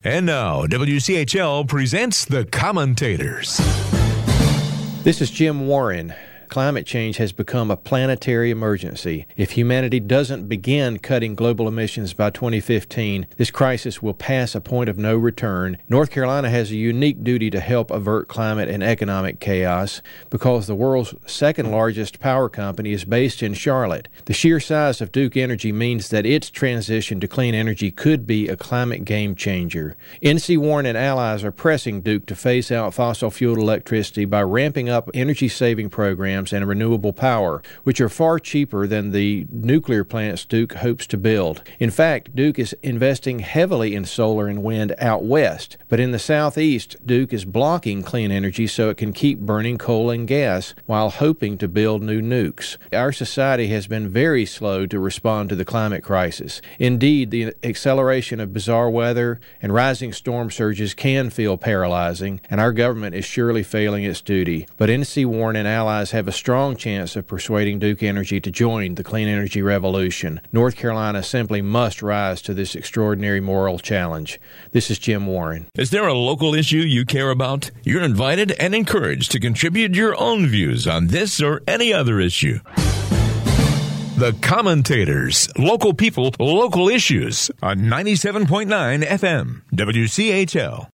And now, WCHL presents The Commentators. This is Jim Warren. Climate change has become a planetary emergency. If humanity doesn't begin cutting global emissions by 2015, this crisis will pass a point of no return. North Carolina has a unique duty to help avert climate and economic chaos because the world's second largest power company is based in Charlotte. The sheer size of Duke Energy means that its transition to clean energy could be a climate game changer. NC Warren and allies are pressing Duke to phase out fossil-fueled electricity by ramping up energy-saving programs and renewable power, which are far cheaper than the nuclear plants Duke hopes to build. In fact, Duke is investing heavily in solar and wind out west, but in the southeast, Duke is blocking clean energy so it can keep burning coal and gas while hoping to build new nukes. Our society has been very slow to respond to the climate crisis. Indeed, the acceleration of bizarre weather and rising storm surges can feel paralyzing, and our government is surely failing its duty. But NC Warren and allies have a strong chance of persuading Duke Energy to join the clean energy revolution. North Carolina simply must rise to this extraordinary moral challenge. This is Jim Warren. Is there a local issue you care about? You're invited and encouraged to contribute your own views on this or any other issue. The Commentators, local people, local issues on 97.9 FM, WCHL.